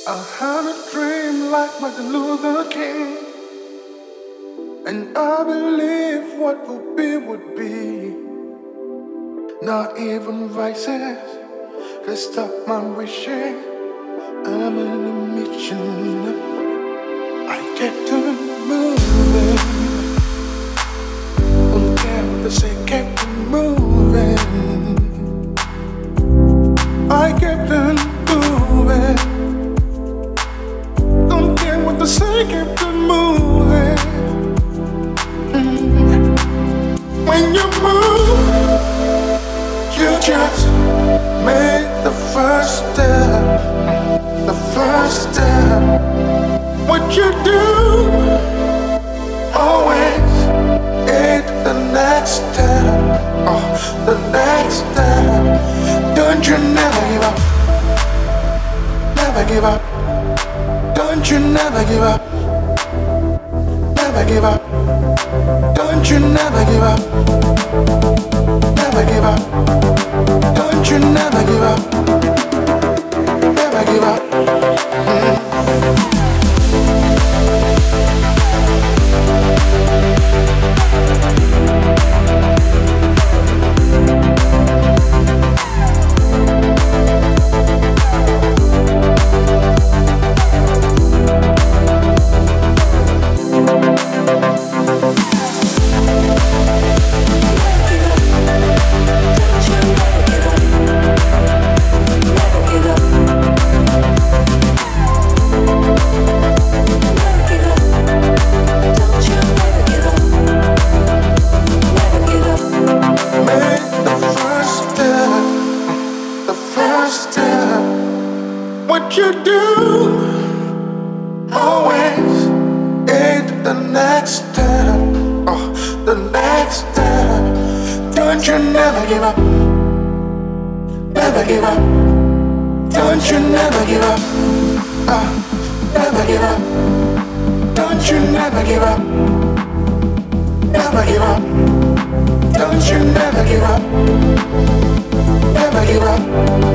I had a dream like Martin Luther King, and I believe what would be. Not even vices can stop my wishing. I'm on a mission. I kept on moving. Don't care what they say, kept on moving. I kept on moving. Don't care what they say, kept on moving. When you move, you just make the first step. The first step. What you do always is the next step. Oh, the next step. Don't you never give up. Never give up. Don't you never give up. Never give up. Don't you never give up. Never give up. Don't you never give up. Never give up. What you do always is the next step. Oh, the next step. Don't you never give up. Never give up. Don't you never give up. Never give up. Don't you never give up. Never give up. Don't you never give up. Never give up.